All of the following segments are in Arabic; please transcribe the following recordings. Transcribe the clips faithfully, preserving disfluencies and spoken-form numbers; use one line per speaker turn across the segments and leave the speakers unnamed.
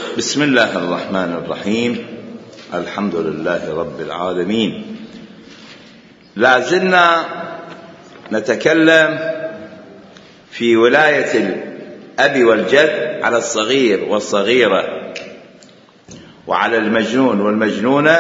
بسم الله الرحمن الرحيم. الحمد لله رب العالمين. لا زلنا نتكلم في ولاية الأب والجد على الصغير والصغيرة وعلى المجنون والمجنونة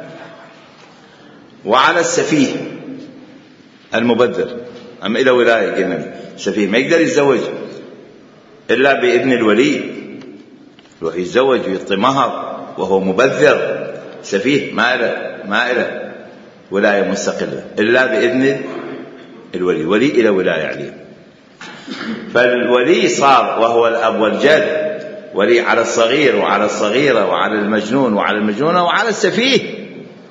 وعلى السفيه المبذر. أما إلى ولاية قلنا سفيه ما يقدر يتزوج إلا بإذن الولي، يروح يتزوج ويعطي مهر وهو مبذر سفيه ما له ما له ولاية مستقلة إلا بإذن الولي. ولي إلى ولاية عليه، فالولي صار وهو الأب والجد ولي على الصغير وعلى الصغيرة وعلى المجنون وعلى المجنونة وعلى السفيه.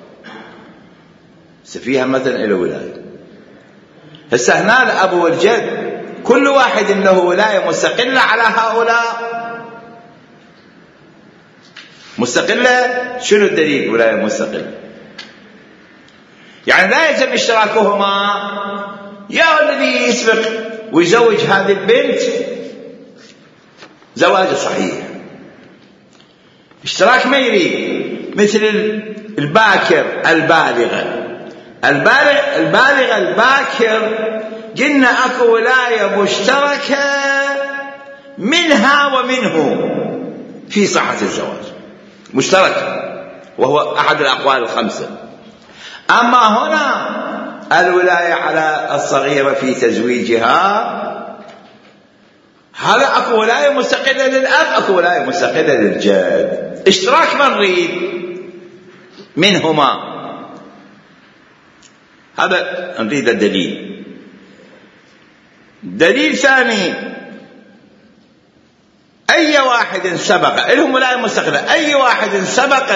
سفيه مثلا إلى ولاية. هسه هنا الأب والجد كل واحد له ولاية مستقلة على هؤلاء. مستقلة شنو الدليل؟ ولاية مستقلة يعني لا يلزم اشتراكهما. يا الذي يسبق ويزوج هذه البنت زواج صحيح، اشتراك ما يريد. مثل الباكر البالغة البالغ البالغة الباكر قلنا اكو ولاية مشتركة منها ومنه في صحة الزواج، مشترك وهو أحد الأقوال الخمسة. أما هنا الولاية على الصغيرة في تزويجها، هذا أكو ولاية مستقلة للأب، أكو ولاية مستقلة للجد. اشتراك ما نريد منهما، هذا نريد الدليل. دليل ثاني، أي واحد سبق لهم ولاية مستقلة، أي واحد سبق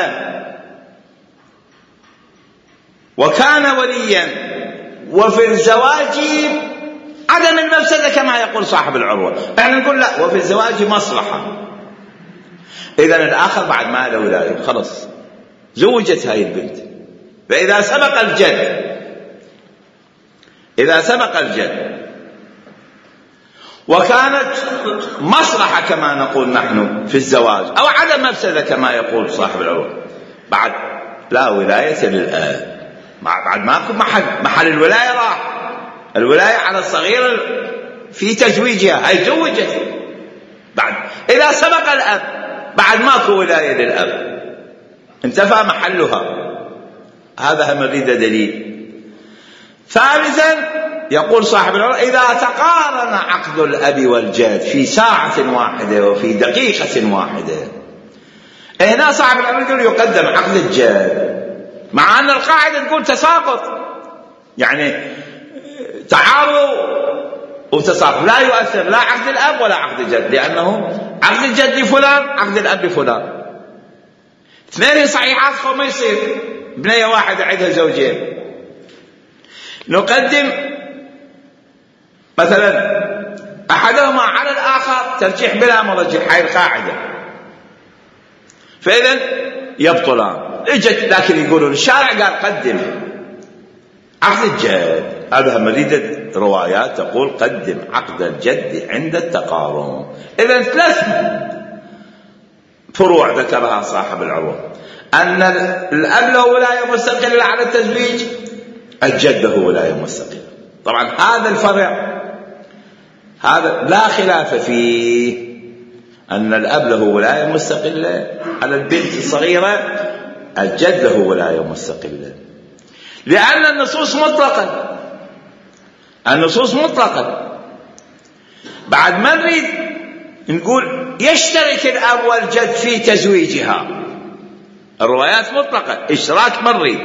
وكان وليا وفي الزواج عدم المفسدة كما يقول صاحب العروة، احنا نقول لا، وفي الزواج مصلحة. إذن الآخر بعد ما له ولاية خلص زوجت هاي البنت. فإذا سبق الجد إذا سبق الجد وكانت مصلحة كما نقول نحن في الزواج أو عدم مفسدة كما يقول صاحب العروة، بعد لا ولاية للآب. بعد ماكو محل محل الولاية راح. الولاية على الصغيرة في تزويجها، هي زوجت بعد. إذا سبق الأب بعد ماكو ولاية للأب، انتفى محلها. هذا هم نريد دليل. ثالثا يقول صاحب العروة إذا تقارن عقد الأب والجد في ساعة واحدة وفي دقيقة واحدة، هنا صاحب العروة يقول يقدم عقد الجد، مع أن القاعدة تقول تساقط، يعني تعارض وتساقط، لا يؤثر لا عقد الأب ولا عقد الجد، لأنه عقد الجد لفلان عقد الأب لفلان. اثنين صحيحات خو ما يصير بنية واحدة عندها زوجين. نقدم مثلا أحدهما على الآخر ترجيح بلا مرجح، هاي القاعدة، فإذا يبطلان. اجت لكن يقولوا الشارع قال قدم عقد الجد. هذا مريدة روايات تقول قدم عقد الجد عند التقارن. إذا ثلاث فروع ذكرها صاحب العروة: أن الأب له ولاية مستقلة على التزويج، الجد له ولاية مستقلة. طبعا هذا الفرع هذا لا خلاف فيه، أن الأب له ولاية مستقلة على البنت الصغيرة، الجد له ولاية مستقلة، لأن النصوص مطلقة. النصوص مطلقة. بعد ما نريد نقول يشترك الأب والجد في تزويجها، الروايات مطلقة، اشتراك ما نريد،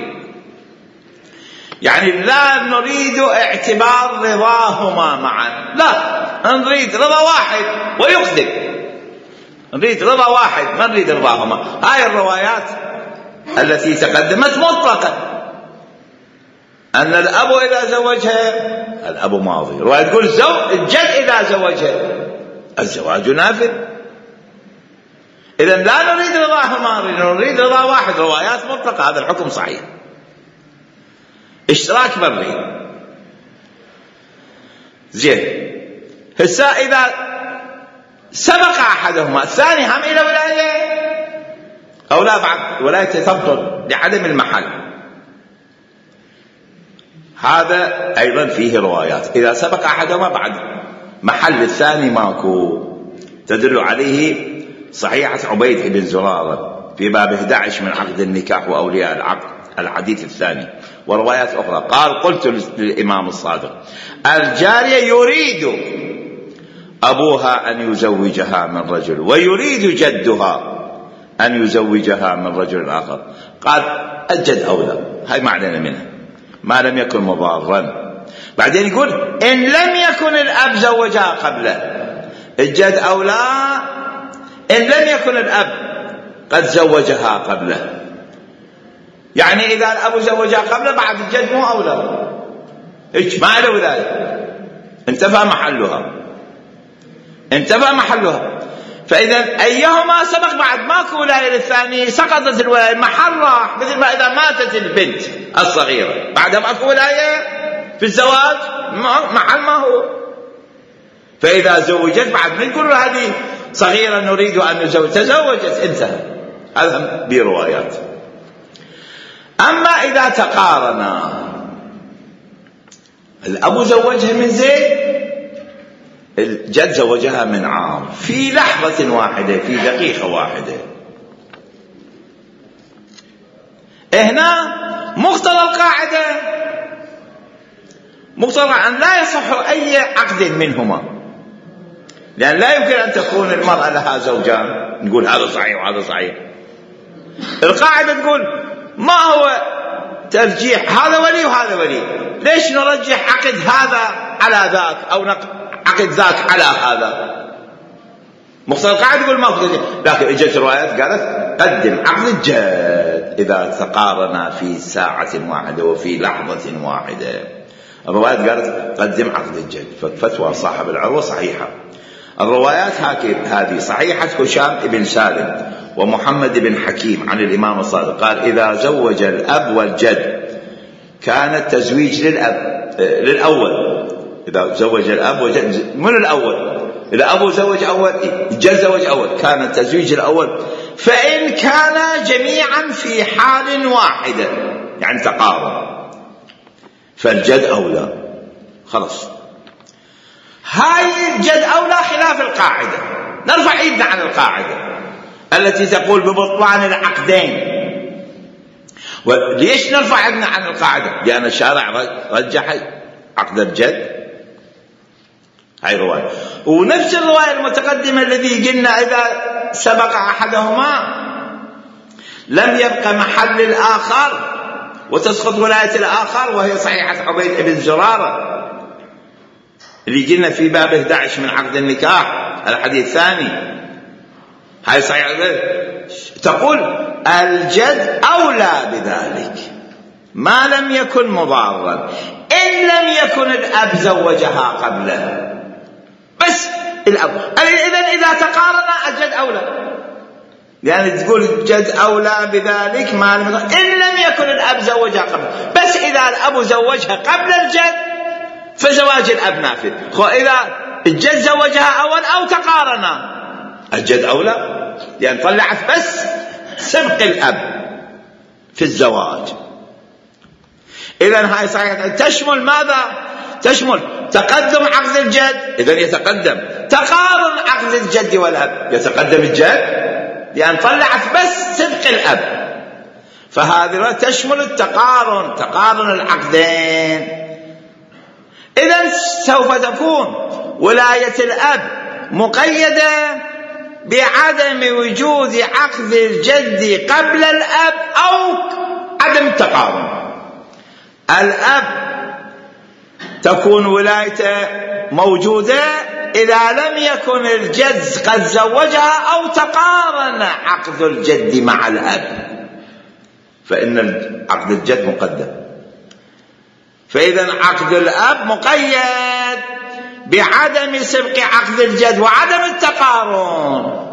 يعني لا نريد اعتبار رضاهما معا، لا نريد رضا واحد ويقدم، نريد رضا واحد ما نريد رضاهما. هاي الروايات التي تقدمت مطلقة، أن الأب إذا زوجها الأب ماضي، رواية تقول زوج الجد إذا زوجها الزواج نافذ. إذن لا نريد رضاهما، نريد رضا واحد، روايات مطلقة، هذا الحكم صحيح. اشتراك مري زين. هسا إذا سبق أحدهما الثاني هم إلى ولاية أو لا بعد ولايته تبطل لعدم المحل. هذا أيضا فيه روايات، إذا سبق أحدهما بعد محل الثاني ماكو. تدل عليه صحيحة عبيد بن زرارة في باب أحد عشر من عقد النكاح وأولياء العقد الحديث الثاني، وروايات أخرى. قال: قلت للإمام الصادق: الجارية يريد أبوها أن يزوجها من رجل، ويريد جدها أن يزوجها من رجل آخر. قال: الجد أولى، هاي ما علينا منها ما لم يكن مضارا. بعدين يقول: إن لم يكن الأب زوجها قبله، الجد أولى إن لم يكن الأب قد زوجها قبله. يعني إذا الأب زوجها قبله بعد الجد مو أولى، إيش ما له ذلك، انتفى محلها انتفى محلها. فإذا أيهما سبق بعد ماكو ولاية للثاني، سقطت الولاية، المحل راح. مثل ما إذا ماتت البنت الصغيرة بعد ماكو ولاية في الزواج، محل ما هو. فإذا زوجت بعد من يقول هذه صغيرة نريد أن نزوج، تزوجت انتهى. هذا بروايات. أما إذا تقارنا، الأب زوجها من زيد، الجد زوجها من عام، في لحظة واحدة، في دقيقة واحدة. هنا مقتضى القاعدة مقتضى أن لا يصح أي عقد منهما، لأن لا يمكن أن تكون المرأة لها زوجان نقول هذا صحيح وهذا صحيح. القاعدة تقول ما هو ترجيح هذا ولي وهذا ولي، ليش نرجح عقد هذا على ذاك أو عقد ذاك على هذا؟ مقتضى القاعدة تقول ما ترجح. لكن اجت روايات قالت قدم عقد الجد إذا تقارنا في ساعة واحدة وفي لحظة واحدة. الروايات قالت قدم عقد الجد، فتوى صاحب العروة صحيحة. الروايات هذه صحيحة هشام بن سالم ومحمد بن حكيم عن الإمام الصادق قال: إذا زوج الأب والجد كان التزويج للأب للأول. إذا زوج الأب والجد من الأول، إذا أبو زوج أول الجد زوج أول، كان التزويج الأول. فإن كان جميعا في حال واحدة يعني تقارب، فالجد أولى. خلاص، هاي الجد أولى خلاف القاعدة. نرفع ايدنا عن القاعدة التي تقول ببطلان العقدين. وليش نرفع ايدنا عن القاعدة؟ لأن الشارع رجح عقد الجد. هاي رواية. ونفس الرواية المتقدمة الذي قلنا إذا سبق أحدهما لم يبقى محل الآخر وتسقط ولاية الآخر، وهي صحيحة عبيد بن زرارة اللي قلنا في باب أحد عشر من عقد النكاح الحديث الثاني. هاي صحيحة تقول الجد أولى بذلك ما لم يكن مضارا، إن لم يكن الأب زوجها قبله. بس الأب إذن إذا تقارن الجد أولى، يعني تقول الجد أولى بذلك ما لم يكن إن لم يكن الأب زوجها قبله. بس إذا الأب زوجها قبل الجد فزواج الأب نافذ. خو إذا الجد زوجها أول أو تقارنا الجد أولى، يعني طلعت بس سبق الأب في الزواج. إذن هاي صحيحة تشمل ماذا؟ تشمل تقدم عقد الجد، إذن يتقدم تقارن عقد الجد والأب، يتقدم الجد يعني طلعت بس سبق الأب. فهذه تشمل التقارن، تقارن العقدين. إذن سوف تكون ولاية الأب مقيدة بعدم وجود عقد الجد قبل الأب أو عدم التقارن. الأب تكون ولايته موجودة إذا لم يكن الجد قد زوجها أو تقارن عقد الجد مع الأب، فإن عقد الجد مقدم. فإذا عقد الأب مقيد بعدم سبق عقد الجد وعدم التقارن.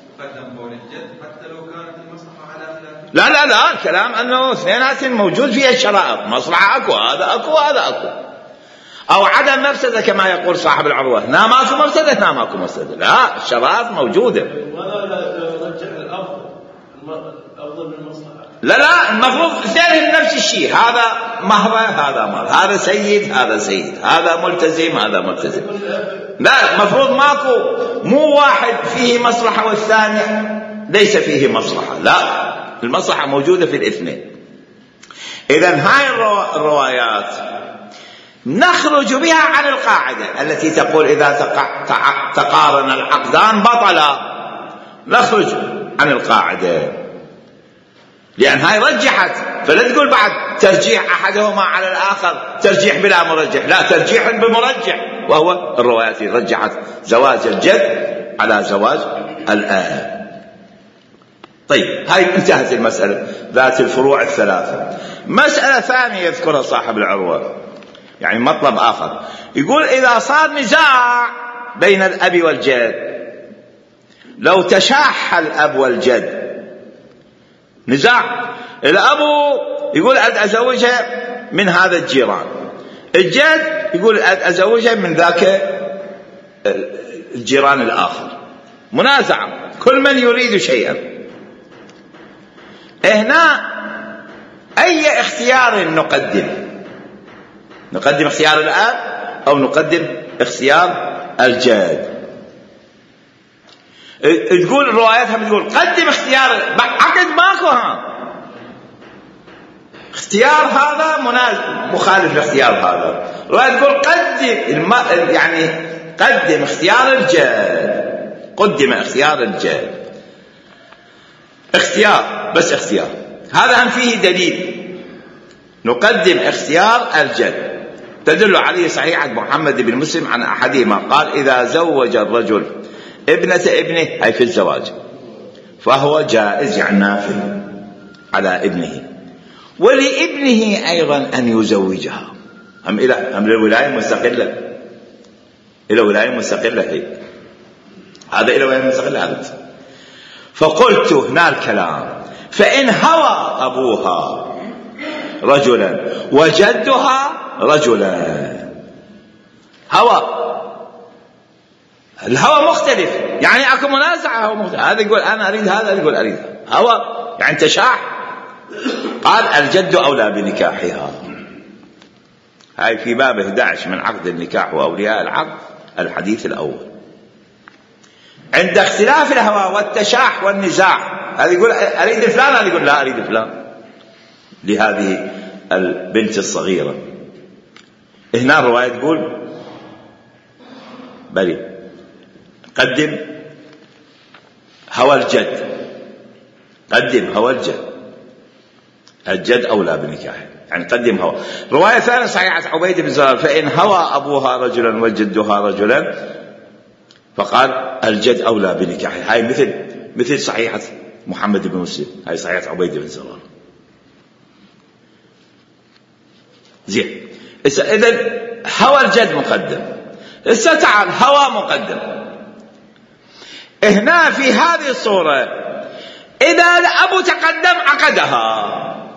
لا لا لا الكلام أنه اثنينات موجود فيها الشرائط، مصلحة أكو هذا أكو هذا أكو، أو عدم مفسدة كما يقول صاحب العروة، هنا ماكو مفسدة هنا ماكو مفسدة، لا الشرائط موجودة.
أفضل من المصلحة.
لا لا، المفروض اثنين نفس الشيء، هذا مهرة هذا مهر، هذا سيد هذا سيد، هذا ملتزم هذا ملتزم. لا، المفروض ماكو مو واحد فيه مصلحة والثاني ليس فيه مصلحة، لا، المصلحة موجودة في الاثنين. إذن هاي الروايات نخرج بها عن القاعدة التي تقول إذا تقارن العقدان بطلا، نخرج عن القاعدة، لأن هاي رجحت، فلا تقول بعد ترجيح أحدهما على الآخر ترجيح بلا مرجح، لا، ترجيح بمرجح، وهو الروايات رجحت زواج الجد على زواج الآب. طيب، هاي انتهت المسألة ذات الفروع الثلاثة. مسألة ثانية يذكرها صاحب العروة، يعني مطلب آخر، يقول إذا صار نزاع بين الأب والجد، لو تشاح الأب والجد نزاع، الأب يقول أزوجها من هذا الجيران، الجد يقول أزوجها من ذاك الجيران الآخر، منازعة، كل من يريد شيئا. هنا أي اختيار نقدم؟ نقدم اختيار الآب أو نقدم اختيار الجد؟ تقول رواياتها بتقول قدم اختيار، عقد ماكو، ها اختيار هذا مخالف لاختيار هذا. رواية تقول قدم، يعني قدم اختيار الجد، قدم اختيار الجد، اختيار بس اختيار، هذا هم فيه دليل، نقدم اختيار الجد، تدل عليه صحيحة محمد بن مسلم عن أحدهما قال إذا زوج الرجل ابنة ابنه، أي في الزواج، فهو جائز، يعني نافل على ابنه، ولابنه أيضا أن يزوجها، أم إلى أم الولاية مستقلة، إلى ولاية مستقلة، هي هذا إلى ولاية مستقلة هذا. فقلت هنا الكلام، فإن هوى أبوها رجلا وجدها رجلا، هوى، الهوى مختلف، يعني اكو منازعه، هو مختلف، هذا يقول انا اريد هذا، يقول اريد هذا، هوى يعني تشاح. قال الجد اولى بنكاحها، هاي في باب أحد عشر من عقد النكاح واولياء العقد، الحديث الاول. عند اختلاف الهوى والتشاح والنزاع، هذا يقول اريد فلان، هذا يقول لا اريد فلان لهذه البنت الصغيره. هنا الروايه تقول بلي قدم هوى الجد، قدم هوى الجد، الجد أولى بنكاحه، يعني قدم هوى. رواية ثانية صحيحة عبيد بن زرار فإن هوى أبوها رجلا وجدها رجلا، فقال الجد أولى بنكاحه، هاي مثل مثل صحيحة محمد بن مسلم، هاي صحيحة عبيد بن زرار. زين، إذن هوى الجد مقدم، إذا تعال هوى مقدم. هنا في هذه الصورة إذا الأب تقدم عقدها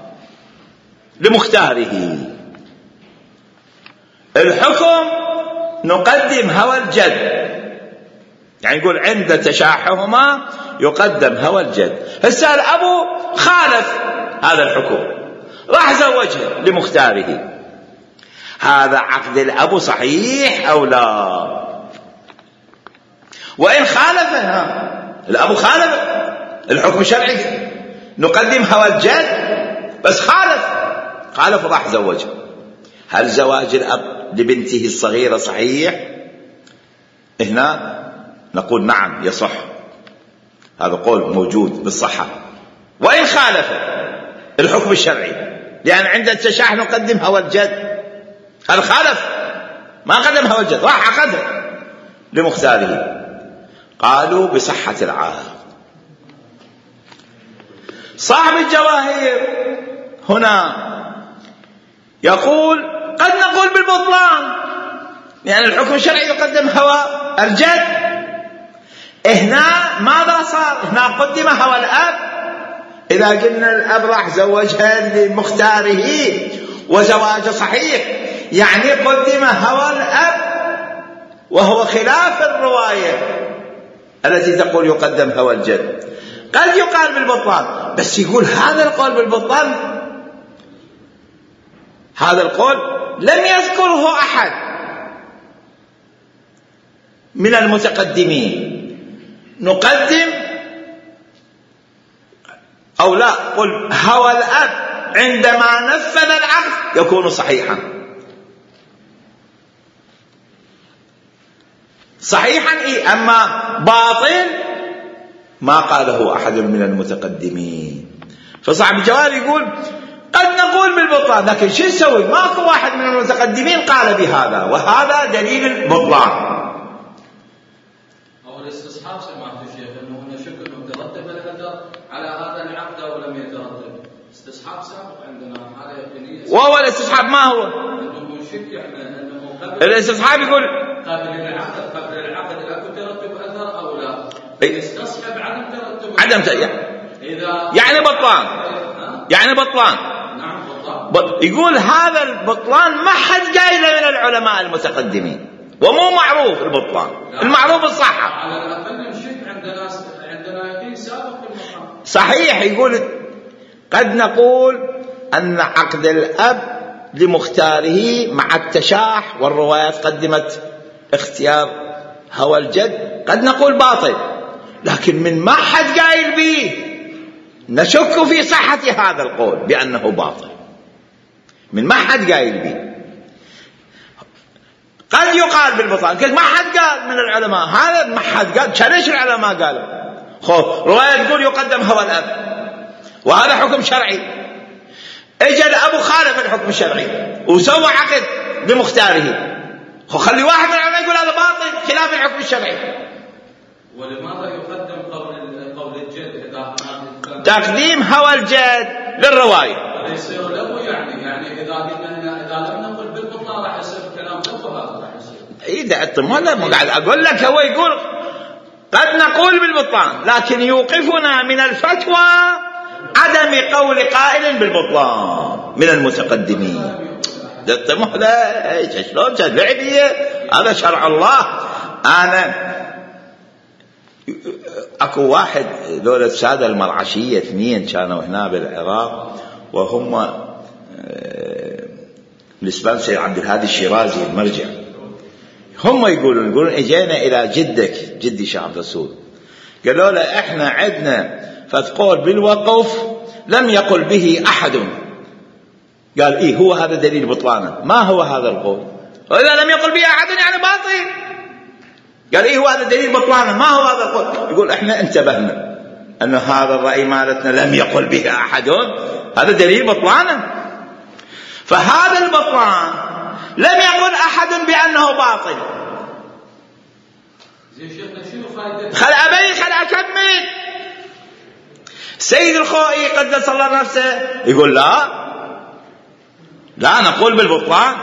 لمختاره، الحكم نقدم هوى الجد، يعني يقول عند تشاحهما يقدم هوى الجد. هسه الأب خالف هذا الحكم، راح زوجها لمختاره، هذا عقد الأب صحيح أو لا؟ وإن خالفها الأب خالف الحكم الشرعي، نقدم هوى الجد، بس خالف خالف راح زوجها. هل زواج الأب لبنته الصغيرة صحيح؟ هنا نقول نعم يصح، هذا قول موجود بالصحة. وإن خالف الحكم الشرعي، لأن عند التشاح نقدم هوى الجد، هل خالف ما قدم هوى الجد، راح عقدها لمختاره، قالوا بصحة العقد. صاحب الجواهر هنا يقول قد نقول بالبطلان، يعني الحكم الشرعي يقدم هوى الجد. هنا ماذا صار؟ هنا قدم هوى الأب، إذا قلنا الأب راح زوجها لمختاره وزواج صحيح، يعني قدم هوى الأب، وهو خلاف الرواية التي تقول يقدم هوى الجد. قد يقال بالبطلان، بس يقول هذا القول بالبطلان، هذا القول لم يذكره أحد من المتقدمين. نقدم أو لا، قل هوى الأب عندما نفذ العقد يكون صحيحا، صحيحا إيه، أما باطل ما قاله أحد من المتقدمين. فصاحب الجواب يقول قد نقول بالبطلان، لكن شو نسوي؟ ماكو واحد من المتقدمين قال بهذا، وهذا دليل البطلان.
أو الاستصحاب سمعت الشيخ أنه هنا شك أنه ترتب الأثر على هذا العقد أو لم يترتب. استصحاب سابق عندنا هذا يقينية، وهو
الاستصحاب ما هو؟
أنه شك يعني أنه قبل
الاستصحاب يقول
قبل العقد قبل العقد أكو ترتب أثر أو لا؟ يستصحب عدم ترتب
عدم ترتب إذا يعني بطلان، يعني بطلان.
نعم بطلان.
يقول هذا البطلان ما حد قايله من العلماء المتقدمين، ومو معروف البطلان، المعروف الصحة.
على الأقل نشك عندنا عندنا يقين سابق بالمقام.
صحيح. يقول قد نقول أن عقد الأب لمختاره مع التشاح والروايات قدمت اختيار هوى الجد، قد نقول باطل، لكن من ما حد قايل به نشك في صحة هذا القول بأنه باطل، من ما حد قايل به. قد يقال بالبطلان، قلت ما حد قال من العلماء، هذا ما حد قال. شريش العلماء قالوا خو رواية تقول يقدم هوى الأب، وهذا حكم شرعي. اجى الأب خالف الحكم الشرعي وسوى عقد بمختاره، خو خلي واحد من العلماء يقول هذا باطل خلاف الحكم الشرعي.
ولماذا يقدم قول قول الجد إذا
تقديم هوى الجد للرواية؟
يصير له يعني يعني إذا قلنا إذا لم نقل بالبطلان راح يصير كلام له، هذا راح يصير.
إذا أنت ما قاعد أقول لك، هو يقول قد نقول بالبطلان، لكن يوقفنا من الفتوى عدم قول قائل بالبطلان من المتقدمين. ده لا شلون لعبية، هذا شرع الله. أنا أكو واحد دولة السادة المرعشية اثنين كانوا هنا بالعراق، وهم الإسلام سيد عبد الهادي الشيرازي المرجع. هم يقولون يقولون اجينا إلى جدك جدي شيخ عبد الرسول، قالوا له احنا عندنا فتقول بالوقف لم يقل به أحد. قال إيه هو هذا دليل بطلانه. ما هو هذا القول؟ وإذا لم يقل به أحد يعني باطل. قال إيه هو هذا دليل بطلانه، ما هو هذا القول؟ يقول إحنا انتبهنا أن هذا الرأي مالتنا لم يقل به أحد، هذا دليل بطلانه. فهذا البطلان لم يقل أحد بأنه باطل. خل أبي خل أكمل. سيد الخوئي قدس الله نفسه يقول لا لا نقول بالبطلان.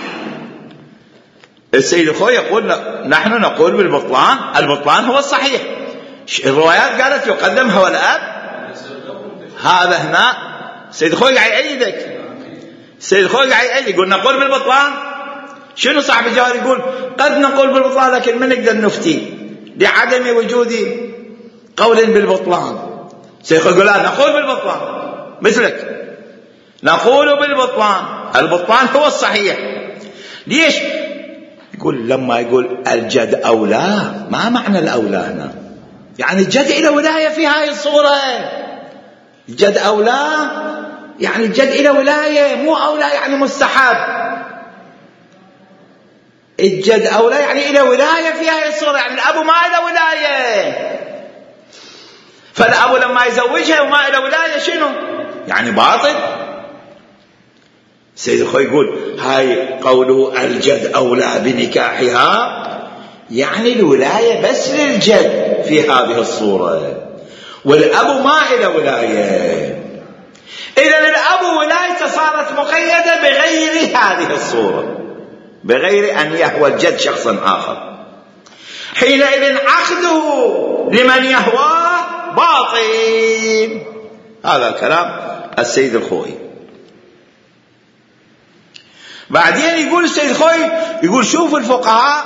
السيد الخوئي يقول لا نحن نقول بالبطلان، البطلان هو الصحيح. الروايات قالت يقدم هو الأب، هذا هنا السيد الخوئي قاعد يأيدك. السيد الخوئي قاعد يأيدك يقول نقول بالبطلان. شنو صاحب الجواب يقول قد نقول بالبطلان لكن ما نقدر نفتي لعدم وجود قول بالبطلان. السيد الخوئي يقول لا نقول بالبطلان مثلك، نقول بالبطلان، البطلان هو الصحيح. ليش؟ يقول لما يقول الجد أولى، ما معنى الأولى هنا؟ يعني الجد إلى ولاية في هاي الصورة. الجد أولى يعني الجد إلى ولاية، مو أولى يعني مستحب. الجد أولى يعني إلى ولاية في هاي الصورة، يعني الأب ما إلى ولاية. فالأب لما يزوجها وما إلى ولاية شنو؟ يعني باطل. سيد الخوئي يقول هاي قوله الجد أولى بنكاحها يعني الولاية بس للجد في هذه الصورة، والأب ما إلى ولاية. إذن الأب ولايته صارت مقيدة بغير هذه الصورة، بغير أن يهوى الجد شخصا آخر. حينئذ عقده لمن يهواه باطل. هذا كلام السيد الخوئي. بعدين يقول السيد الخوئي يقول شوف الفقهاء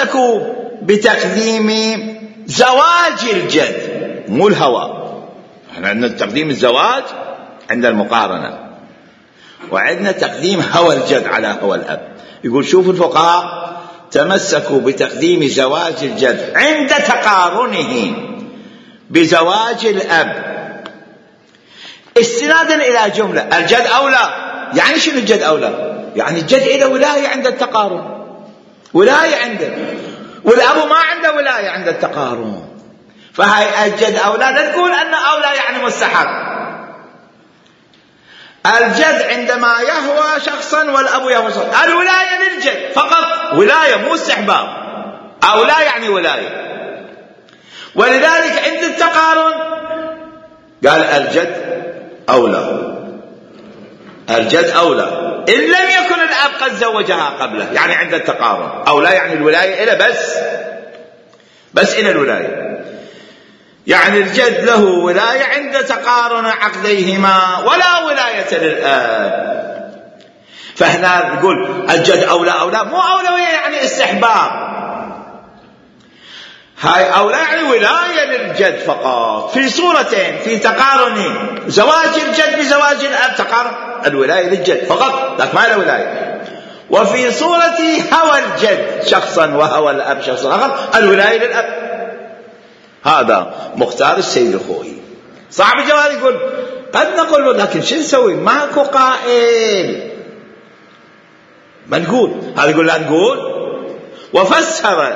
تمسكوا بتقديم زواج الجد مو الهوى. احنا عندنا تقديم الزواج عند المقارنة، وعندنا تقديم هوى الجد على هوى الأب. يقول شوفوا الفقهاء تمسكوا بتقديم زواج الجد عند تقارنه بزواج الأب استنادا إلى جملة الجد أولى. يعني شنو الجد أولى؟ يعني الجد إلى ولاية عند التقارن، ولاية عنده، والأب ما عنده ولاية عند التقارن. فهي الجد أولى، لا تقول أن أولى يعني مستحب. الجد عندما يهوى شخصا والأب يهوى شخصا، الولاية للجد فقط، ولاية مو استحباب. أولى يعني ولاية. ولذلك عند التقارن قال الجد أولى، الجد أولى إن لم يكن الأب قد زوجها قبله. يعني عند التقارن أولى يعني الولاية إلى بس بس إلى الولاية، يعني الجد له ولاية عند تقارن عقديهما ولا ولاية للآب. فهنا نقول الجد أولى، أولى مو أولوية يعني استحباب، هاي أولى يعني ولاية للجد فقط في صورتين، في تقارن زواج الجد بزواج الأب تقارن الولاية للجد فقط لكن ما له ولاية، وفي صورة هوى الجد شخصا وهوى الأب شخصا آخر الولاية للأب. هذا مختار السيد الخوئي. صاحب الجواب يقول قد نقول لكن شو نسوي؟ ماكو قائل، ما نقول. هذا يقول لا نقول. وفسر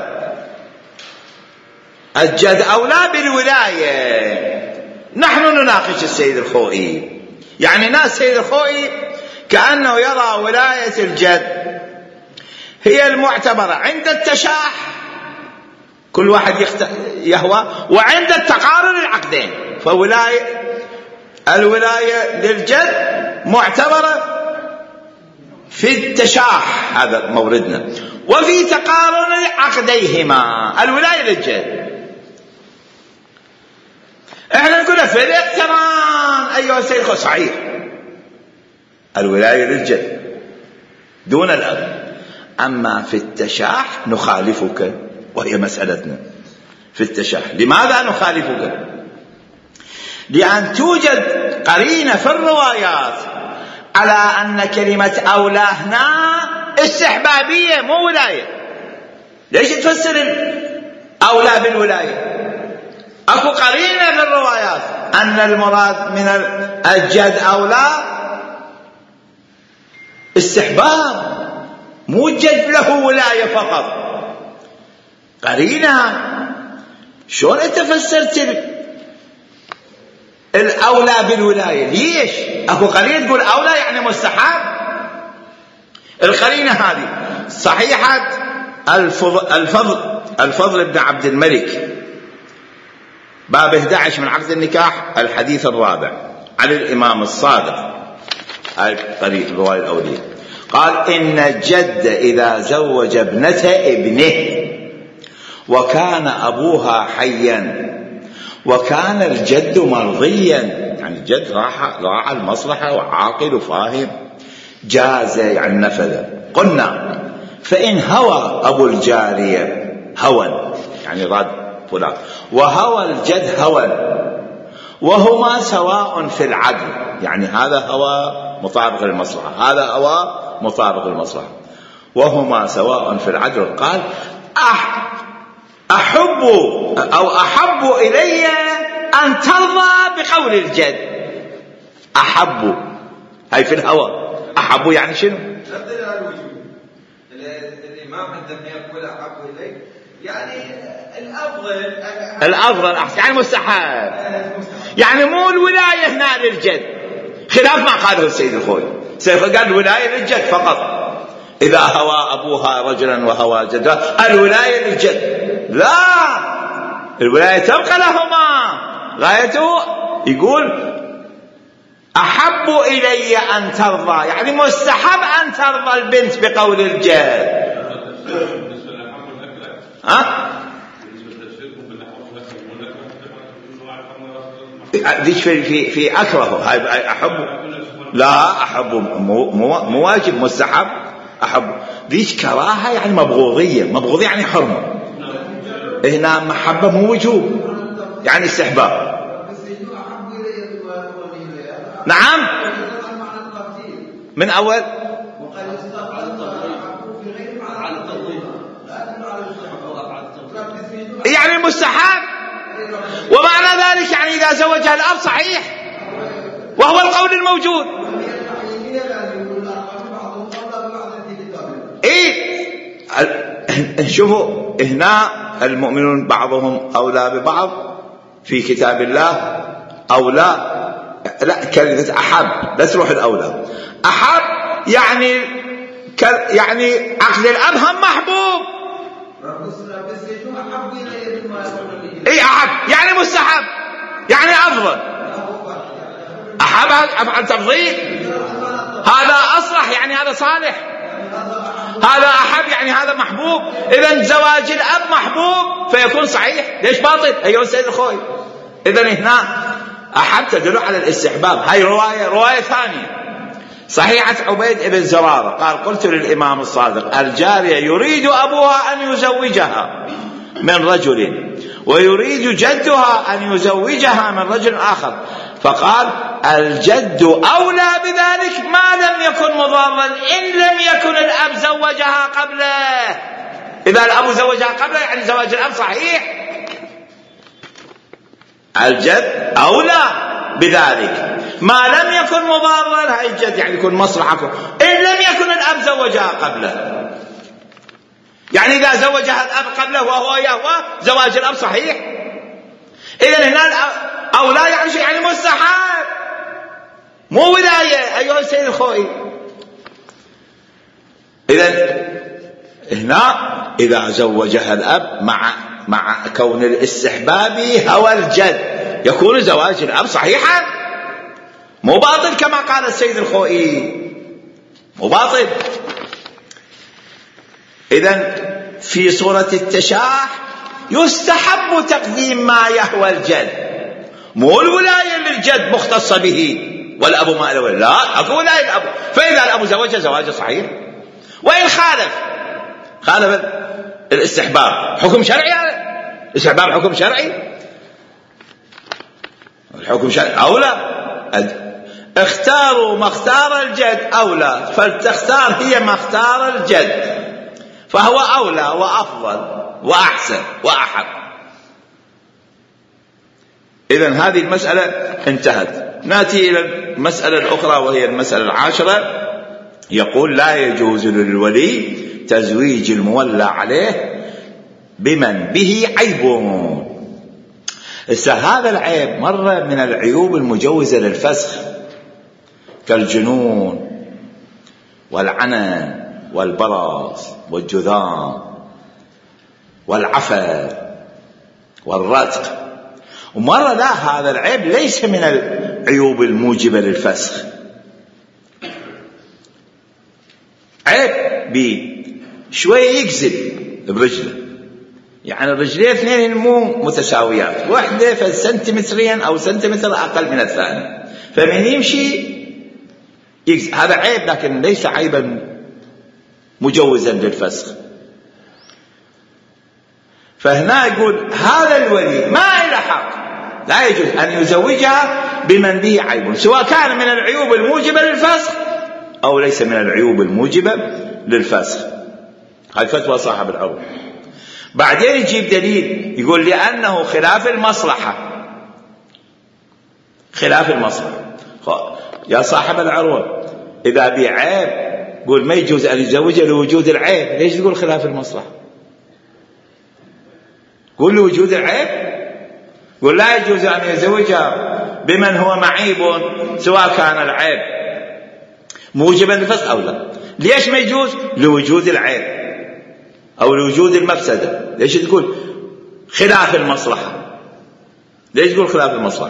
الجد أولى بالولاية. نحن نناقش السيد الخوئي، يعني ناس السيد الخوئي كأنه يرى ولاية الجد هي المعتبرة عند التشاح، كل واحد يهوى، وعند التقارن العقدين. فولاية الولاية للجد معتبرة في التشاح، هذا موردنا، وفي تقارن عقديهما الولاية للجد. احنا نقول في الاقتران ايها السيد الخوئي صحيح الولاية للجد دون الأب، أما في التشاح نخالفك، وهي مسألتنا في التشاح. لماذا نخالفك؟ لأن توجد قرينة في الروايات على أن كلمة أولى هنا استحبابية مو ولاية. ليش تفسر الأولى بالولاية؟ أكو قرينة في الروايات أن المراد من الجد أولى استحباب، مو الجد له ولاية فقط. قرينة. شلون انت فسرت الأولى بالولاية؟ ليش؟ أكو قرينة تقول أولى يعني مستحب. القرينة هذه صحيحة الفضل الفضل, الفضل بن عبد الملك باب أحد عشر من عقد النكاح الحديث الرابع عن الإمام الصادق. هاي طريق الرواية الأولية. قال إن الجد إذا زوج ابنة ابنه وكان أبوها حيا وكان الجد مرضيا، يعني الجد راعى المصلحة وعاقل وفاهم، جاز يعني نفذ. قلنا فإن هوى أبو الجارية هوى يعني راد فلان وهوى الجد هوى وهما سواء في العدل، يعني هذا هوى مطابق للمصلحة هذا هوى مطابق للمصلحة وهما سواء في العدل. قال أح أحب أو أحب إلي أن ترضى بقول الجد. أحب هاي في الهوى، أحب يعني شنو؟
الإمام عندما يقول أحب إلي يعني الأفضل
الأفضل أحسن يعني مستحب، يعني مو الولاية هنا للجد، خلاف ما قاله السيد الخوئي. السيد الخوئي قال الولاية للجد فقط. إذا هوى أبوها رجلا وهوى جدها الولاية للجد، لا الولاية تبقى لهما. غايته يقول أحب إلي أن ترضى، يعني مستحب أن ترضى البنت بقول الجد. ها؟ ليش في في في أكره هاي أحب؟ لا أحب مو مو واجب، مستحب. أحب ليش كراهة يعني مبغوضية، مبغوضية يعني حرمة. هنا محبة مو وجوب يعني استحباب. نعم من أول يعني المستحب، ومعنى ذلك يعني إذا زوجها الأب صحيح، وهو القول الموجود. إيه شوفوا هنا المؤمنون بعضهم أولى ببعض في كتاب الله أولى، لا كلمة أحب لا تروح الأولى، أحب يعني يعني عقد الأب هم محبوب. اي احب يعني مستحب يعني افضل، احب افعل تفضيل، هذا اصلح يعني هذا صالح، هذا احب يعني هذا محبوب. اذا زواج الاب محبوب فيكون صحيح، ليش باطل ايها السيد الخوي؟ اذا هنا احب تدل على الاستحباب. هاي روايه روايه ثانيه صحيحة عبيد بن زرارة قال قلت للإمام الصادق الجارية يريد أبوها أن يزوجها من رجل ويريد جدها أن يزوجها من رجل آخر، فقال الجد أولى بذلك ما لم يكن مضارا إن لم يكن الأب زوجها قبله. إذا الأب زوجها قبله يعني زواج الأب صحيح، الجد أولى بذلك ما لم يكن مضارا، هاي الجد يعني يكون مصلحة إن لم يكن الأب زوجها قبله. يعني إذا زوجها الأب قبله وهو يهوى زواج الأب صحيح. إذن هنا أولى يعني شيء يعني مستحب مو ولاية أيها السيد الخوي. إذن هنا إذا زوجها الأب مع مع كون الاستحباب هوى الجد يكون زواج الأب صحيحا مو باطل كما قال السيد الخوئي، مو باطل. إذن في صورة التشاح يستحب تقديم ما يهوى الجد، مو الولاية للجد مختصة به والأب ما له، لا أكو ولاية الأب. فإذا الأب زوجه زواجه صحيح، وإن خالف خالف الاستحباب حكم شرعي، هذا الاستحباب حكم شرعي، الحكم شرعي أولى. اختاروا ما اختار الجد أولى، فلتختار هي ما اختار الجد، فهو أولى وأفضل وأحسن وأحب. إذن هذه المسألة انتهت. نأتي إلى المسألة الأخرى وهي المسألة العاشرة. يقول لا يجوز للولي تزويج المولى عليه بمن به عيب. هذا العيب مرة من العيوب المجوزة للفسخ كالجنون والعنن والبرص والجذام والعفن والرتق، ومرة لا، هذا العيب ليس من العيوب الموجبة للفسخ، عيب بشوية يكذب برجله، يعني الرجلين اثنين مو متساويات، واحدة فسنتيمترين أو سنتيمتر أقل من الثانية، فمن يمشي يكذب، هذا عيب لكن ليس عيبا مجوزا للفسخ. فهنا يقول هذا الولي ما له حق، لا يجوز أن يزوجها بمن به عيب، سواء كان من العيوب الموجبة للفسخ أو ليس من العيوب الموجبة للفسخ. هاي فتوى صاحب العروة. بعدين يجيب دليل يقول لأنه خلاف المصلحة، خلاف المصلحة. يا صاحب العروة إذا بعيب قول ما يجوز أن يزوجها لوجود العيب، ليش تقول خلاف المصلحة؟ قول لوجود العيب، قول لا يجوز أن يزوجها بمن هو معيب سواء كان العيب موجبا للفسخ أو لا. ليش ما يجوز؟ لوجود العيب أو لوجود المفسدة. ليش تقول خلاف المصلحة؟ ليش تقول خلاف المصلحة؟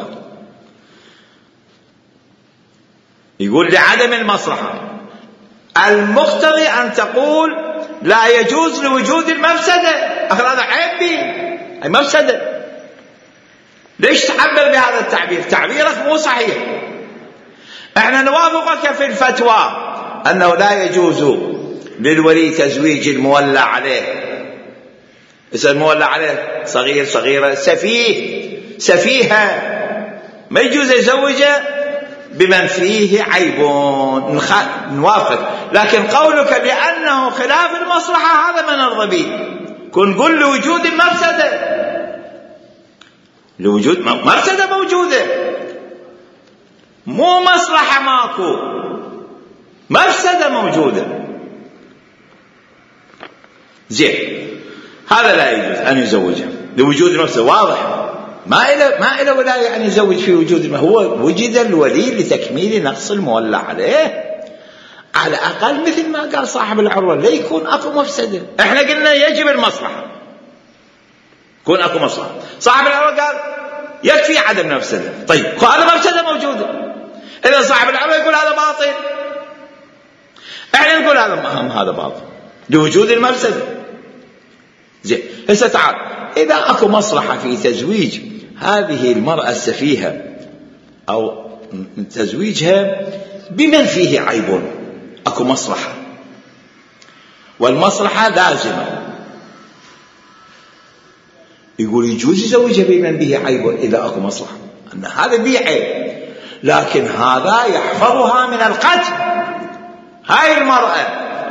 يقول لعدم المصلحة. المقتضي أن تقول لا يجوز لوجود المفسدة، أخي هذا عيب بي أي مفسدة، ليش تعبر بهذا التعبير؟ تعبيرك مو صحيح. احنا نوافقك في الفتوى أنه لا يجوز للولي تزويج المولى عليه، إذا المولى عليه صغير صغيرة سفيه سفيهة ما يجوز يزوجه بمن فيه عيب نوافق، لكن قولك لأنه خلاف المصلحة هذا ما نرضى به. كن قل لوجود المفسدة، لوجود مفسدة موجودة، مو مصلحة ماكو، مفسدة موجودة. زين، هذا لا يجوز أن يزوجها لوجود المفسدة، واضح. ما إلى ما إلى ولاية أن يزوج في وجود المفسدة، هو وجد الولي لتكميل نقص المولى عليه، على الأقل مثل ما قال صاحب العروة لا يكون أكو مفسدة. إحنا قلنا يجب المصلحة، يكون أكو مصلحة. صاحب العروة قال يكفي عدم مفسدة. طيب هذا مفسدة موجودة، إذا صاحب العروة يقول هذا باطل، إحنا نقول هذا هذا باطل لوجود المفسدة. زين، هسه تعال، إذا أكو مصلحة في تزويج هذه المرأة السفيهة أو تزويجها بمن فيه عيب، أكو مصلحة والمصلحة لازمة، يقول يجوز يزوجها بمن به عيب إذا أكو مصلحة، أن هذا به عيب، لكن هذا يحفظها من القتل. هاي المرأة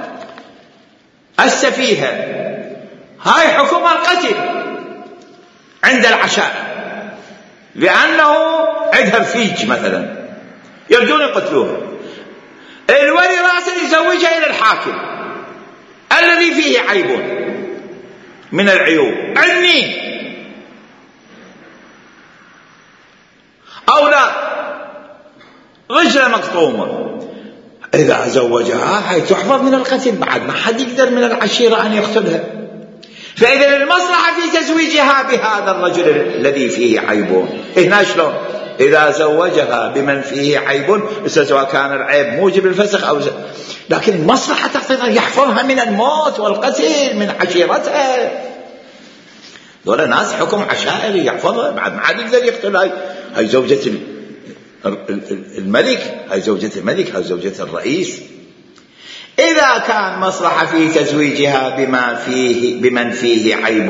السفيهة هاي حكم القتل عند العشاء، لأنه عندها رفيج مثلا يرجون يقتلوها، الولي رأسا يزوجها إلى الحاكم الذي فيه عيب من العيوب عني أو لا، رجل مقطومة، إذا زوجها هي تحفظ من القتل، بعد ما حد يقدر من العشيرة أن يقتلها. فإذا المصلحة في تزويجها بهذا الرجل الذي فيه عيب. هنا شلون؟ إذا زوجها بمن فيه عيب، سواء كان العيب موجب الفسخ أو ز... لكن المصلحة تقتضي يحفظها من الموت والقتل من عشيرتها. دول ناس حكم عشائري يحفظها، بعد ما حد يقدر يقتل. هاي هاي زوجة الملك، هاي زوجة الملك، هاي زوجة الرئيس. إذا كان مصلحة في تزويجها بما فيه بمن فيه عيب،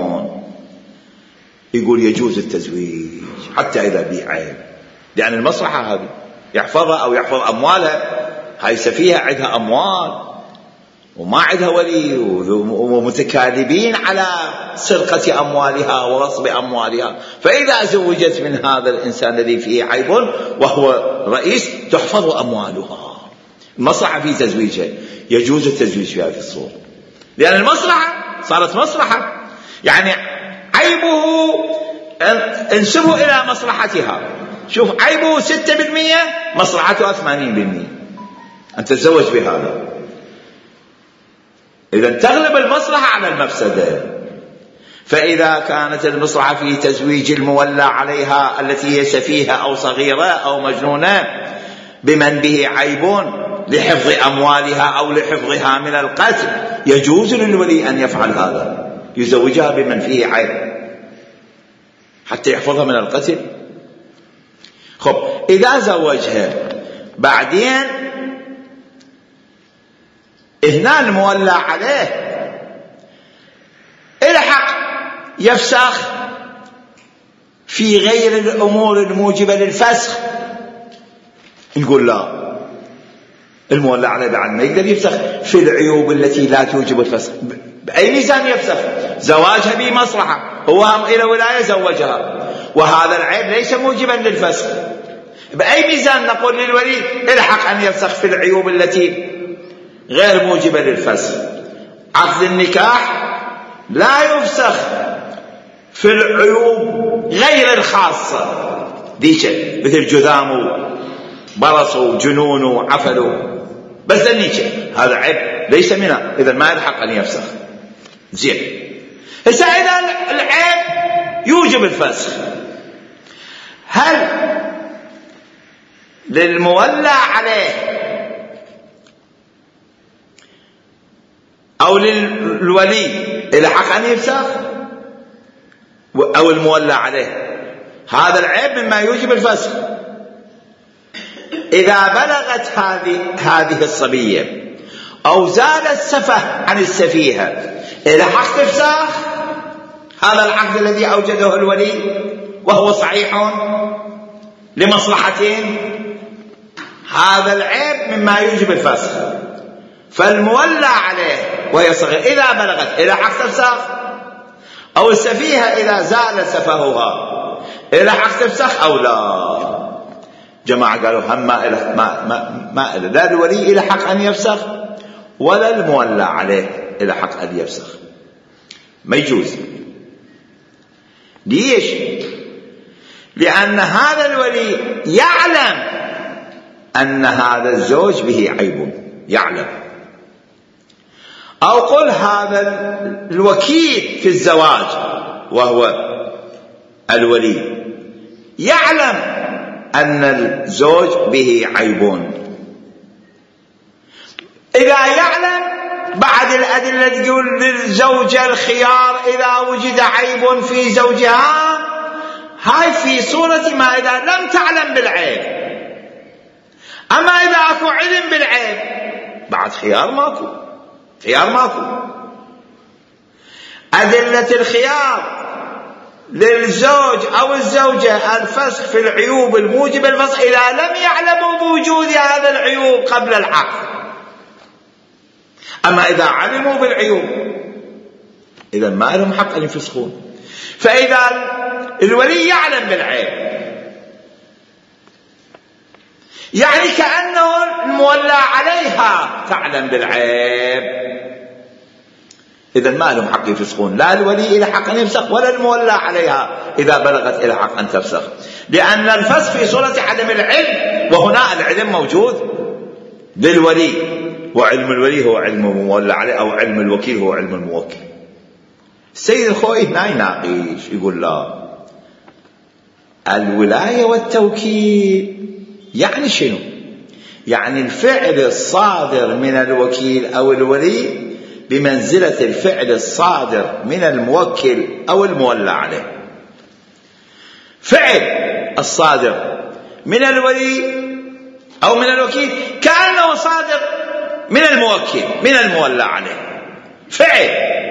يقول يجوز التزويج حتى إذا به عيب، لأن المصلحة هذه يحفظها أو يحفظ أموالها. هاي سفيهة عندها أموال وما عندها ولي، ومتكاذبين على سرقة أموالها ورصب أموالها، فإذا زوجت من هذا الإنسان الذي فيه عيب وهو رئيس تحفظ أموالها. المصلحة في تزويجها يجوز التزويج في هذه الصورة، لأن المصلحة صارت مصلحة، يعني عيبه انسبه إلى مصلحتها. شوف، عيبه ستة بالمئة، مصلحته ثمانين بالمئة، أن تتزوج بهذا. إذا تغلب المصلحة على المفسدة. فإذا كانت المصلحة في تزويج المولى عليها التي هي سفيهة أو صغيرة أو مجنونة بمن به عيب لحفظ أموالها أو لحفظها من القتل، يجوز للولي أن يفعل هذا، يزوجها بمن فيه عيب حتى يحفظها من القتل. خب، إذا زوجها بعدين هنا المولى عليه الحق يفسخ في غير الأمور الموجبة للفسخ، نقول لا، المولى عليه بعد ما يقدر يفسخ في العيوب التي لا توجب الفسخ. بأي ميزان يفسخ؟ زواجها بمصلحة، هو هم إلى ولاية زوجها وهذا العيب ليس موجبا للفسخ، بأي ميزان نقول للولي الحق أن يفسخ في العيوب التي غير موجبة للفسخ؟ عقد النكاح لا يفسخ في العيوب غير الخاصة ديش، مثل جذامه برصوا جنونه عفلوا، بس النيشة هذا عيب ليس منها، إذا ما يلحق أن يفسخ. زين، هسه إذا العيب يوجب الفسخ، هل للمولى عليه أو للولي يلحق أن يفسخ أو المولى عليه هذا العيب مما يوجب الفسخ؟ إذا بلغت هذه هذه الصبية أو زال السفه عن السفيهة إلى حق تفسخ هذا العقد الذي أوجده الولي وهو صحيح لمصلحتين هذا العيب مما يوجب الفسخ. فالمولى عليه وهي صغيرة إذا بلغت إلى حق تفسخ، أو السفيهة إذا زال سفهها إلى حق تفسخ أو لا. جماعة قالوا هم ما إلى ما ما ما إلى لا الولي إلى حق أن يفسخ ولا المولى عليه إلى حق أن يفسخ، ما يجوز. ليش؟ لأن هذا الولي يعلم أن هذا الزوج به عيب، يعلم. أو قل هذا الوكيل في الزواج وهو الولي يعلم أن الزوج به عيب. إذا يعلم بعد الأدلة تقول للزوجة الخيار إذا وجد عيب في زوجها، هاي في صورة ما إذا لم تعلم بالعيب. أما إذا أكو علم بالعيب بعد خيار ماكو، خيار ماكو. أدلة الخيار للزوج أو الزوجة الفسخ في العيوب الموجبة الفسخ إذا لم يعلموا بوجود هذا العيوب قبل العقد. أما إذا علموا بالعيوب إذا ما لهم حق أن يفسخون. فإذا الولي يعلم بالعيب يعني كأنه المولى عليها تعلم بالعيب، إذا ما لهم حق يفسخون، لا الولي إلى حق أن يفسخ ولا المولى عليها إذا بلغت إلى حق أن تفسخ، لأن الفسخ في صورة عدم العلم، وهنا العلم موجود للولي، وعلم الولي هو علم المولى عليه أو علم الوكيل هو علم الموكل. السيد الخوئي هنا يناقش يقول لا، الولاية والتوكيل يعني شنو؟ يعني الفعل الصادر من الوكيل أو الولي بمنزلة الفعل الصادر من الموكل أو المولى عليه. فعل الصادر من الولي أو من الوكيل كأنه صادر من الموكل من المولى عليه فعل.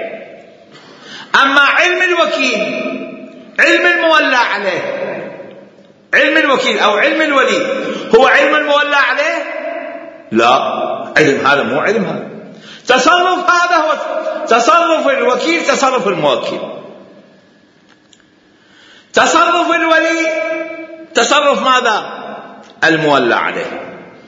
أما علم الوكيل علم المولى عليه، علم الوكيل أو علم الولي هو علم المولى عليه؟ لا، علم هذا مو علم هذا. تصرف هذا هو تصرف الوكيل، تصرف الموكل. تصرف الولي تصرف ماذا؟ المولى عليه.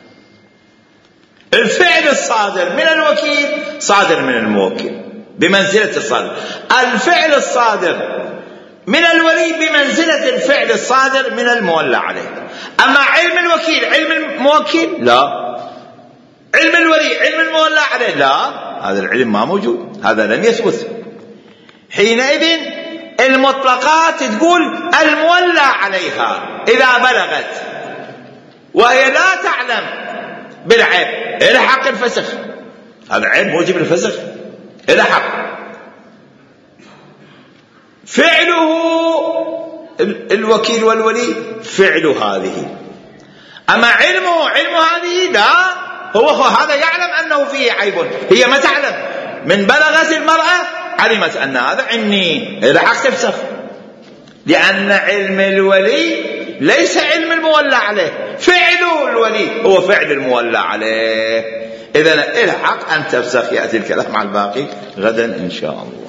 الفعل الصادر من الوكيل صادر من الموكل بمنزلة الصادر. الفعل الصادر من الولي بمنزلة الفعل الصادر من المولى عليه. أما علم الوكيل علم الموكل لا، علم الولي علم المولى عليه لا، هذا العلم ما موجود، هذا لم يثبت. حينئذ المطلقات تقول المولى عليها إذا بلغت وهي لا تعلم بالعيب إلى حق الفسخ، هذا عيب موجب الفسخ إلى حق فعله الوكيل والولي فعل هذه. أما علمه علم هذه لا، هو هذا يعلم أنه فيه عيب، هي ما تعلم. من بلغت المرأة علمت أن هذا عني إلى حق تفسخ، لأن علم الولي ليس علم المولى عليه، فعل الولي هو فعل المولى عليه. إذن إلى حق أن تفسخ. يأتي الكلام على الباقي غدا إن شاء الله.